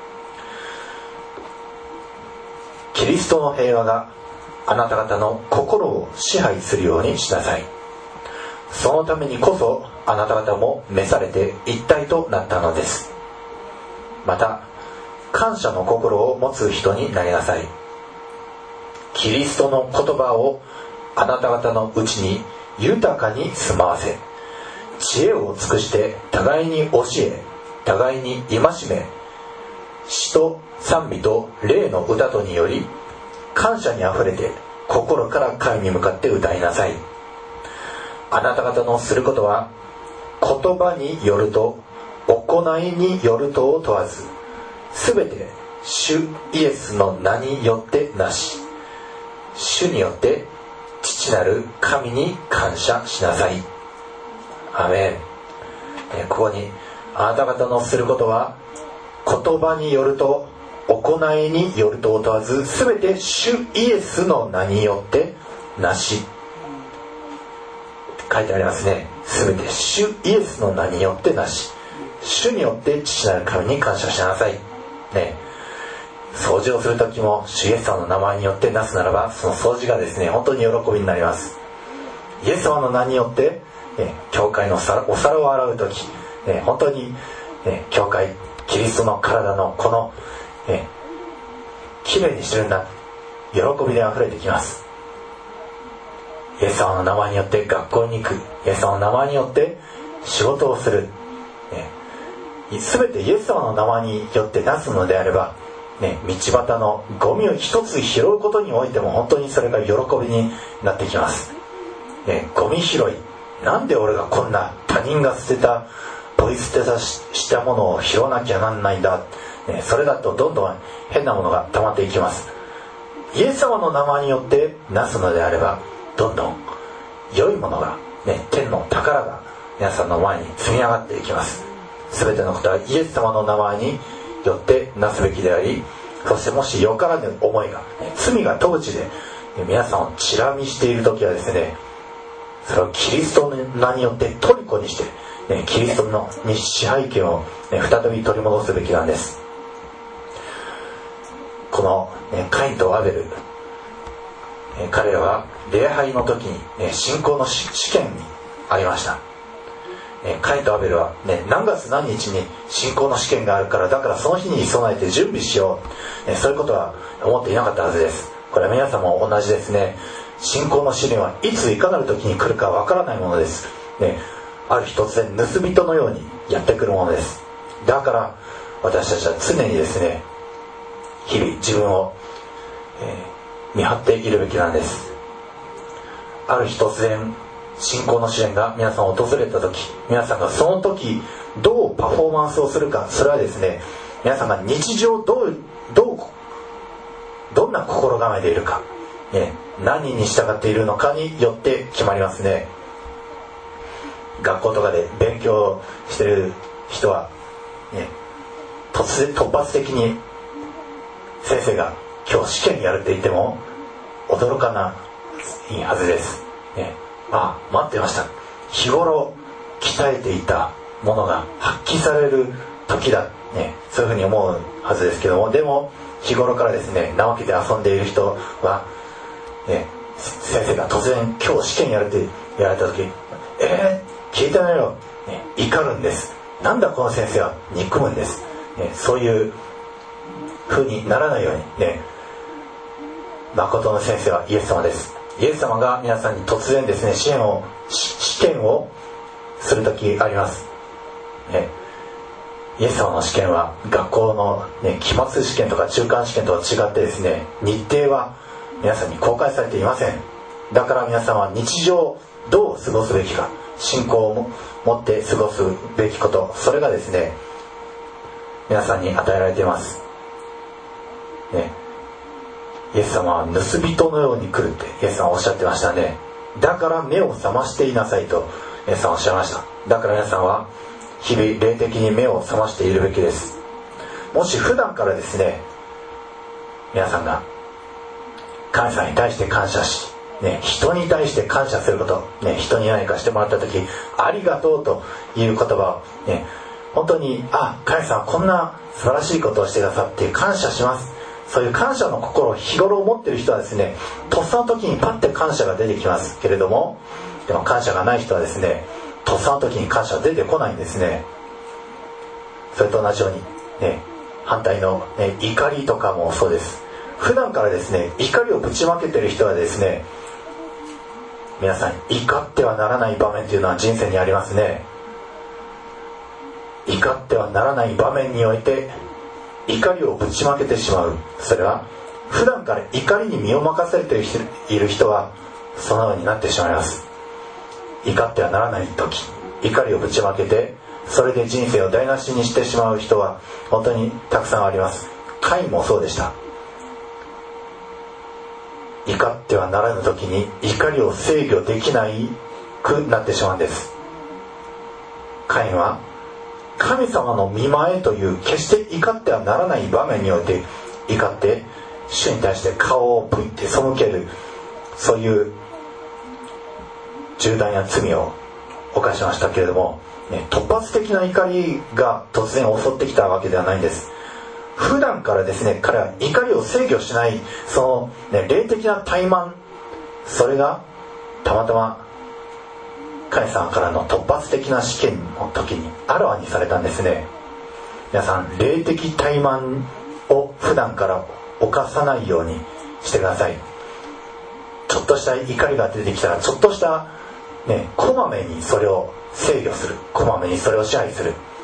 キリストの平和があなた方の心を支配するようにしなさい。そのためにこそあなた方も召されて一体となったのです。また感謝の心を持つ人になりなさい。キリストの言葉をあなた方のうちに豊かに住まわせ、知恵を尽くして互いに教え、互いに戒め、詩と賛美と霊の歌とにより感謝にあふれて心から神に向かって歌いなさい。あなた方のすることは言葉によると行いによるとを問わず、すべて主イエスの名によってなし、主によって父なる神に感謝しなさい。アメン。ここにあなた方のすることは言葉によると行いによるとを問わず、すべて主イエスの名によってなし、書いてありますね。すべて主イエスの名によってなし、主によって父なる神に感謝しなさいね。掃除をするときも主イエス様の名前によってなすならば、その掃除がですね本当に喜びになります。イエス様の名によって、ね、教会のお皿を洗うとき、ね、本当に、ね、教会キリストの体のこの、ね、きれいにしてるんだ、喜びであふれてきます。イエス様の名前によって学校に行く、イエス様の名前によって仕事をする、ね、 全てイエス様の名前によってなすのであれば、ね、道端のゴミを一つ拾うことにおいても本当にそれが喜びになってきます、ね、ゴミ拾い、なんで俺がこんな他人が捨てたポイ捨てたしたものを拾わなきゃなんないんだ、ね、それだとどんどん変なものが溜まっていきます。イエス様の名前によってなすのであれば、どんどん良いものが、ね、天の宝が皆さんの前に積み上がっていきます。すべてのことはイエス様の名前によってなすべきであり、そしてもしよからぬ思いが、罪が統治で皆さんをチラ見しているときはですね、それをキリストの名によって虜にして、ね、キリストの支配権を、ね、再び取り戻すべきなんです。この、ね、カインとアベル、え彼らは礼拝の時に、ね、信仰の試験にありました。えカインとアベルは、ね、何月何日に信仰の試験があるから、だからその日に備えて準備しよう、ね、そういうことは思っていなかったはずです。これは皆さんも同じですね。信仰の試練はいついかなる時に来るかわからないものです、ね、ある日突然盗人のようにやってくるものです。だから私たちは常にですね、日々自分を、えー、見張っているべきなんです。ある日突然信仰の試練が皆さんを訪れた時、皆さんがその時どうパフォーマンスをするか、それはですね、皆さんが日常どうどうどんな心構えでいるか、ね、何に従っているのかによって決まりますね。学校とかで勉強している人は、ね、突然突発的に先生が今日試験やるって言っても驚かないはずです、ね、ああ待ってました、日頃鍛えていたものが発揮される時だ、ね、そういうふうに思うはずですけども、でも日頃からですね、怠けて遊んでいる人は、ね、先生が突然今日試験やるってやられた時、えー、聞いてないよ、ね、怒るんです。なんだこの先生は、憎むんです、ね、そういう風にならないようにね、誠の先生はイエス様です。イエス様が皆さんに突然ですね、試験を試験をする時あります、ね、イエス様の試験は学校の、ね、期末試験とか中間試験とは違ってですね、日程は皆さんに公開されていません。だから皆さんは日常どう過ごすべきか、信仰を持って過ごすべきこと、それがですね、皆さんに与えられています、ね、イエス様は盗人のように来るってイエス様はおっしゃってましたね。だから目を覚ましていなさいとイエス様はおっしゃいました。だから皆さんは日々霊的に目を覚ましているべきです。もし普段からですね、皆さんが神様に対して感謝し、ね、人に対して感謝すること、ね、人に何かしてもらった時ありがとうという言葉を、ね、本当にあ神様こんな素晴らしいことをしてくださって感謝します、そういう感謝の心を日頃持っている人はですね、とっさの時にパッて感謝が出てきますけれども、でも感謝がない人はですね、とっさの時に感謝出てこないんですね。それと同じように、ね、反対の、ね、怒りとかもそうです。普段からですね、怒りをぶちまけている人はですね、皆さん怒ってはならない場面というのは人生にありますね。怒ってはならない場面において怒りをぶちまけてしまう、それは普段から怒りに身を任せている人はそのようになってしまいます。怒ってはならない時、怒りをぶちまけてそれで人生を台無しにしてしまう人は本当にたくさんあります。カインもそうでした。怒ってはならぬ時に怒りを制御できないくなってしまうんです。カインは神様の御前という決して怒ってはならない場面において怒って主に対して顔をぶいて背ける、そういう重大な罪を犯しましたけれども、ね、突発的な怒りが突然襲ってきたわけではないんです。普段からですね、彼は怒りを制御しないその、ね、霊的な怠慢、それがたまたま神様からの突発的な試験の時にあらわにされたんですね。皆さん霊的怠慢を普段から犯さないようにしてください。ちょっとした怒りが出てきたらちょっとした、ね、こまめにそれを制御する、こまめにそれを支配する、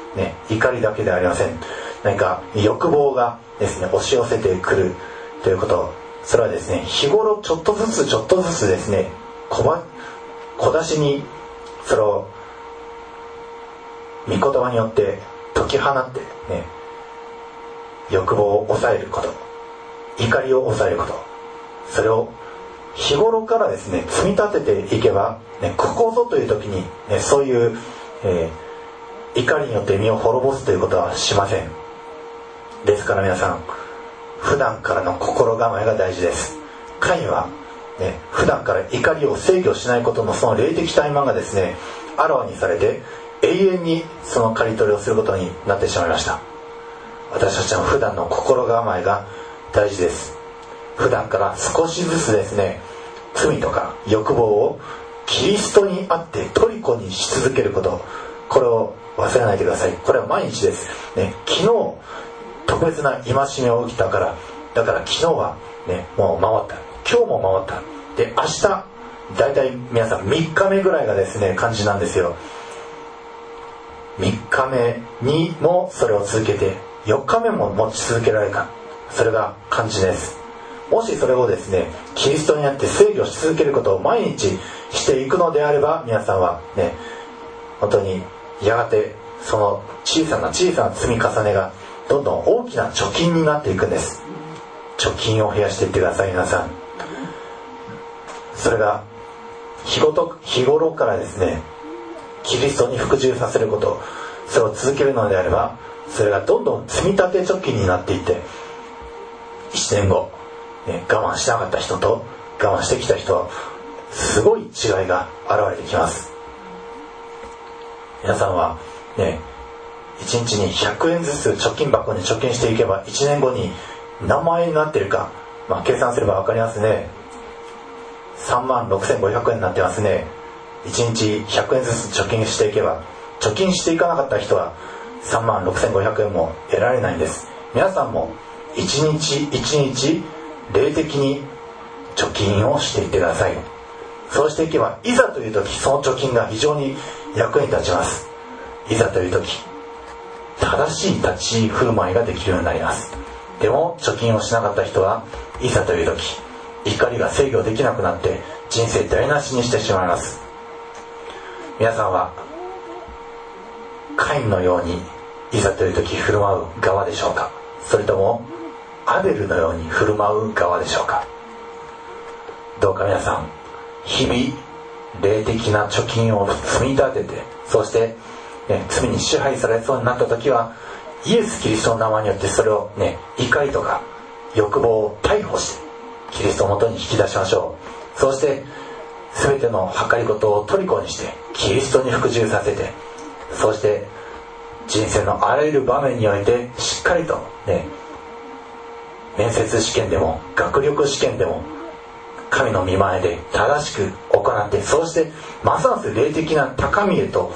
ね、怒りだけではありません。何か欲望がですね押し寄せてくるということ、それはですね日頃ちょっとずつちょっとずつですね小ば小出しにそれを御言葉によって解き放ってね、欲望を抑えること、怒りを抑えること、それを日頃からですね積み立てていけば、ね、ここぞという時に、ね、そういう、えー、怒りによって身を滅ぼすということはしません。ですから皆さん、普段からの心構えが大事です。カインは、ね、普段から怒りを制御しないことのその霊的怠慢がですねあらわにされて、永遠にその刈り取りをすることになってしまいました。私たちの普段の心構えが大事です。普段から少しずつですね罪とか欲望をキリストにあって虜にし続けること、これを忘れないでください。これは毎日です、ね、昨日特別な戒めを受けたから、だから昨日は、ね、もう回った、今日も回ったで、明日だいたい皆さんみっかめぐらいがですね感じなんですよ。みっかめにもそれを続けてよっかめも持ち続けられるか、それが肝心です。もしそれをですねキリストにあって制御し続けることを毎日していくのであれば、皆さんはね本当にやがてその小さな小さな積み重ねがどんどん大きな貯金になっていくんです。貯金を増やしていってください皆さん。それが日ごと日頃からですねキリストに服従させること、それを続けるのであれば、それがどんどん積み立て貯金になっていって、いちねんご、ね、我慢しなかった人と我慢してきた人はすごい違いが現れてきます。皆さんはねいちにちにひゃくえんずつ貯金箱に貯金していけば、いちねんごに何万円になっているか、まあ、計算すれば分かりますね。さんまんろくせんごひゃくえんになってますね。いちにちひゃくえんずつ貯金していけば、貯金していかなかった人はさんまんろくせんごひゃくえんも得られないんです。皆さんもいちにちいちにち霊的に貯金をしていってください。そうしていけば、いざという時その貯金が非常に役に立ちます。いざという時正しい立ち振る舞いができるようになります。でも貯金をしなかった人はいざという時怒りが制御できなくなって人生台無しにしてしまいます。皆さんはカインのようにいざという時振る舞う側でしょうか、それともアベルのように振る舞う側でしょうか。どうか皆さん、日々霊的な貯金を積み立てて、そして、ね、罪に支配されそうになった時はイエス・キリストの名前によってそれをね、怒りとか欲望を逮捕してキリストのもとに引き出しましょう。そして全ての計りごとを虜にしてキリストに服従させて、そして人生のあらゆる場面においてしっかりとね、面接試験でも学力試験でも神の御前で正しく行って、そうしてますます霊的な高みへと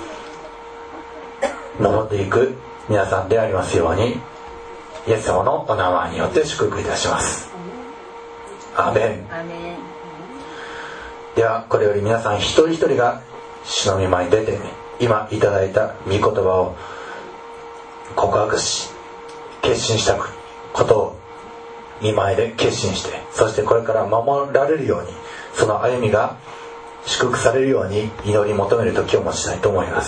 登っていく皆さんでありますように、イエス様のお名前によって祝福いたします。アーメン。 アーメン。 ではこれより皆さん一人一人が主の御前に出て、今いただいた御言葉を告白し決心したことを御前で決心して、そしてこれから守られるように、その歩みが祝福されるように祈り求める時を持ちたいと思います。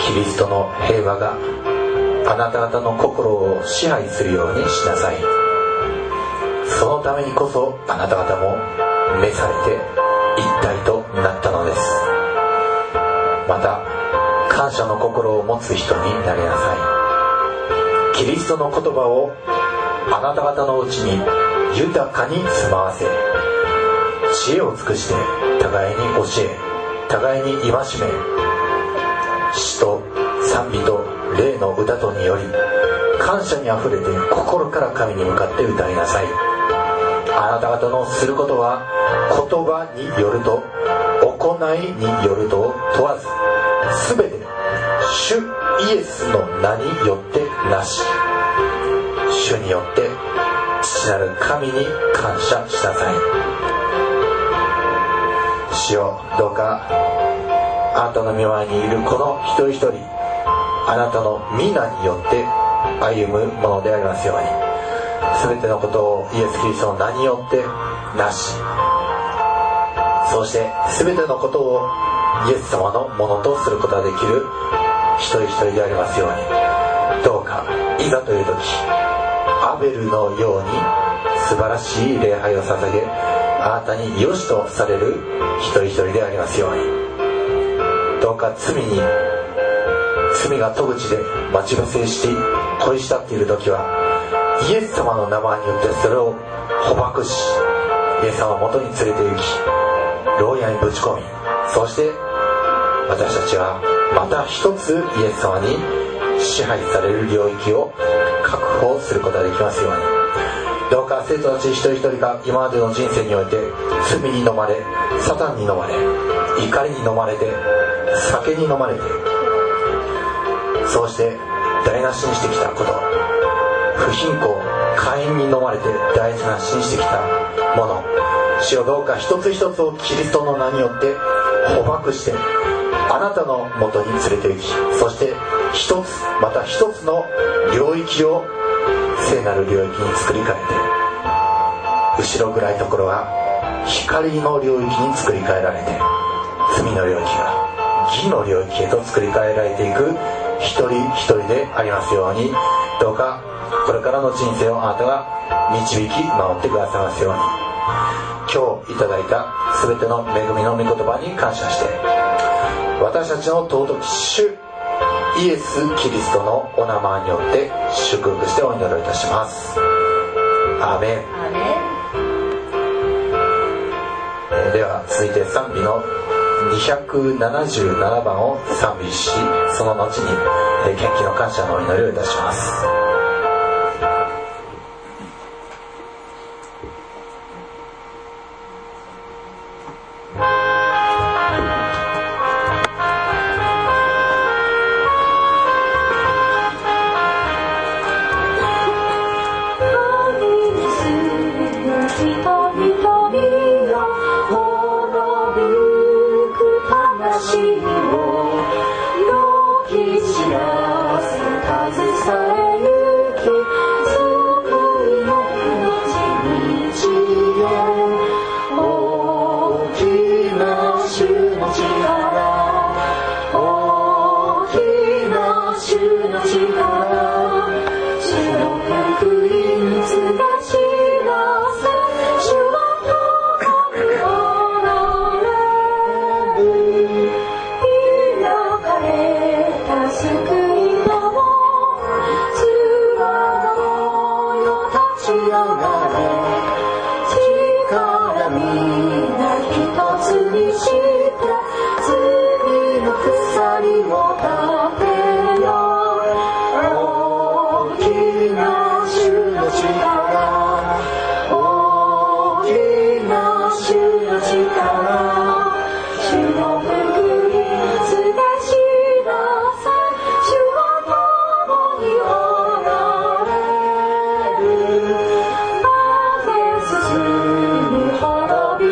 キリストの平和があなた方の心を支配するようにしなさい。そのためにこそあなた方も召されて一体となったのです。また感謝の心を持つ人になりなさい。キリストの言葉をあなた方のうちに豊かに住まわせ、知恵を尽くして互いに教え、互いに戒め、詩と賛美と霊の歌とにより感謝にあふれて心から神に向かって歌いなさい。あなた方のすることは言葉によると行いによると問わず、すべて主イエスの名によってなし、主によって父なる神に感謝しなさい。主よ、どうかあなたの御前にいるこの一人一人、あなたの皆によって歩むものでありますように、すべてのことをイエス・キリストの名によってなし、そしてすべてのことをイエス様のものとすることができる一人一人でありますように、どうかいざという時、アベルのように素晴らしい礼拝を捧げ、あなたに良しとされる一人一人でありますように、どうか罪に罪が戸口で待ち伏せして恋したっている時は、イエス様の名前によってそれを捕獲し、イエス様を元に連れて行き、牢屋にぶち込み、そして私たちはまた一つイエス様に支配される領域を確保することができますように、どうか生徒たち一人一人が今までの人生において罪に飲まれ、サタンに飲まれ、怒りに飲まれて、酒に飲まれて、そうして台無しにしてきたこと、不貧困、会員に飲まれて台無しにしてきたもの、主よ、どうか一つ一つをキリストの名によって捕獲して、あなたのもとに連れて行き、そして一つまた一つの領域を聖なる領域に作り変えて、後ろ暗いところは光の領域に作り変えられて、罪の領域が義の領域へと作り変えられていく一人一人でありますように、どうかこれからの人生をあなたが導き守ってくださいますように、今日いただいた全ての恵みの御言葉に感謝して、私たちの尊き主イエス・キリストのお名前によって祝福してお祈りいたします。アーメン。 アーメン。では続いて賛美のにひゃくななじゅうななばんを賛美し、その後に元気の感謝のお祈りをいたします。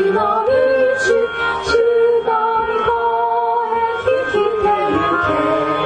主が御声引きてゆけ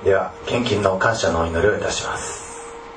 では献金の感謝のお祈りをいたします。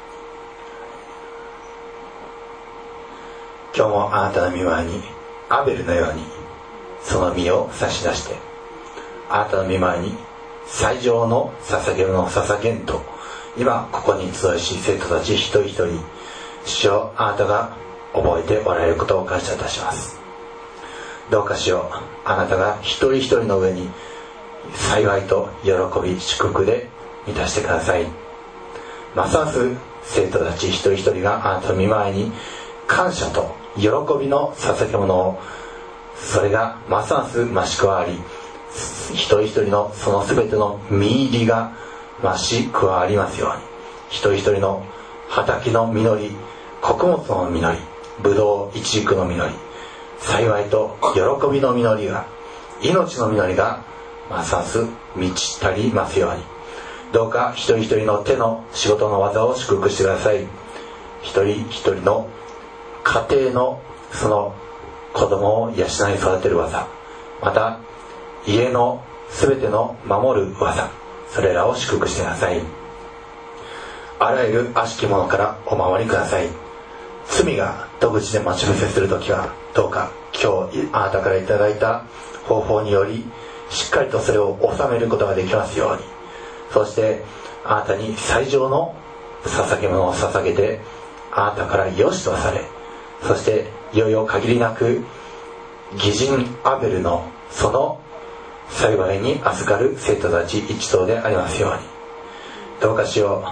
今日もあなたの御前にアベルのようにその身を差し出して、あなたの御前に最上の捧げ物を捧げんと、今ここに集いし生徒たち一人一人、主よあなたが覚えておられることを感謝いたします。どうか主よ、あなたが一人一人の上に幸いと喜び祝福で満たしてください。ますます生徒たち一人一人があなたの御前に感謝と喜びの捧げ物を、それがますます増し加わり、一人一人のその全ての実入りが増し加わりますように、一人一人の畑の実り、穀物の実り、ブドウイチジクの実り、幸いと喜びの実りが、命の実りがますます満ち足りますように、どうか一人一人の手の仕事の技を祝福してください。一人一人の家庭のその子供を養い育てる技、また家のすべての守る技、それらを祝福してください。あらゆる悪しきものからお守りください。罪が戸口で待ち伏せするときは、どうか今日あなたからいただいた方法によりしっかりとそれを収めることができますように、そしてあなたに最上の捧げ物を捧げて、あなたから良しとされ、そしていよいよ限りなく義人アベルのその幸いに預かる生徒たち一同でありますように、どうかしよ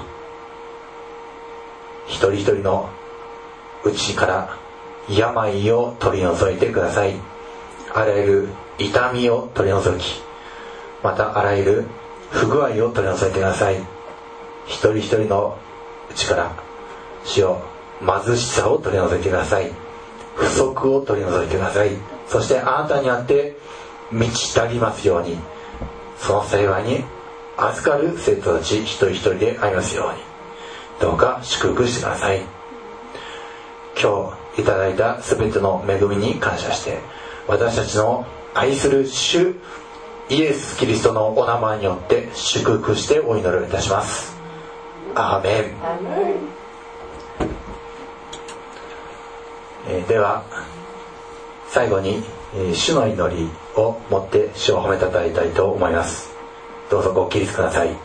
う、一人一人の内から病を取り除いてください。あらゆる痛みを取り除き、またあらゆる不具合を取り除いてください。一人一人の内から主よ、貧しさを取り除いてください。不足を取り除いてください。そしてあなたにあって満ち足りますように、その幸いに預かる生徒たち一人一人でありますように、どうか祝福してください。今日いただいたすべての恵みに感謝して、私たちの愛する主イエス・キリストのお名前によって祝福してお祈りをいたします。アーメン。えー、では最後に、えー、主の祈りをもって主を褒めたたえたいと思います。どうぞご起立ください。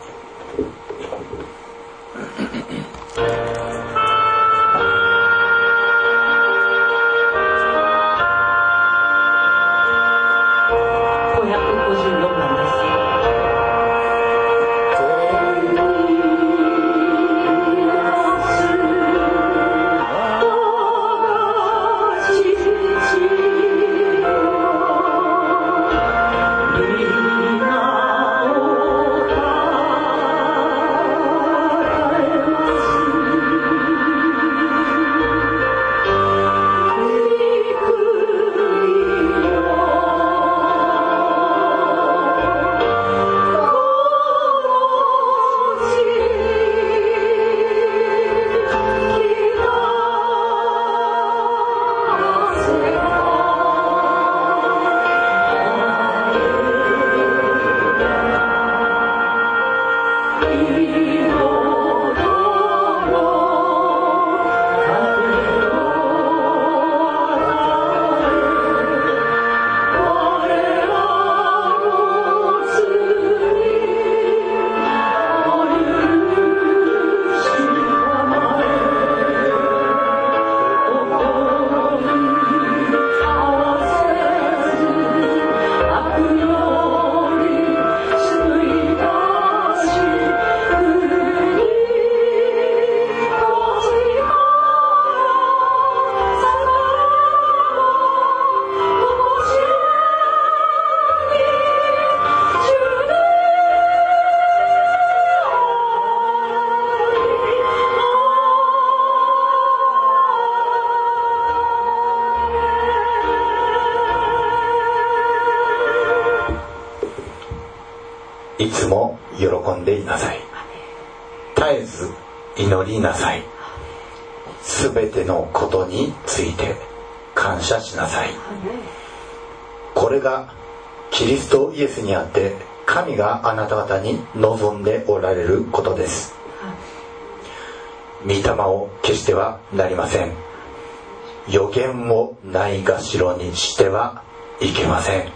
いつも喜んでいなさい。絶えず祈りなさい。すべてのことについて感謝しなさい。これがキリストイエスにあって神があなた方に望んでおられることです。御霊を消してはなりません。預言をないがしろにしてはいけません。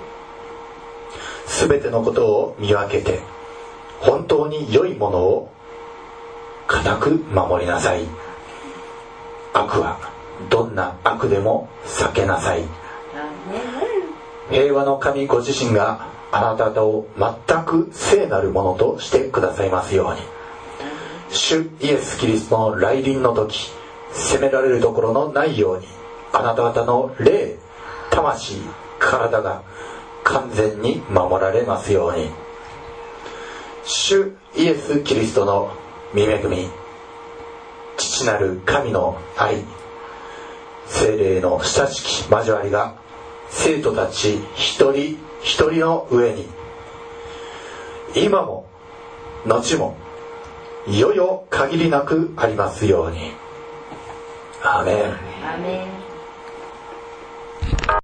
すべてのことを見分けて本当に良いものを固く守りなさい。悪はどんな悪でも避けなさい。平和の神ご自身があなた方を全く聖なるものとしてくださいますように。主イエス・キリストの来臨の時、責められるところのないように、あなた方の霊、魂、体が完全に守られますように。主イエス・キリストの御恵み、父なる神の愛、聖霊の親しき交わりが生徒たち一人一人の上に今も後もいよよ限りなくありますように。アーメン。 アーメン。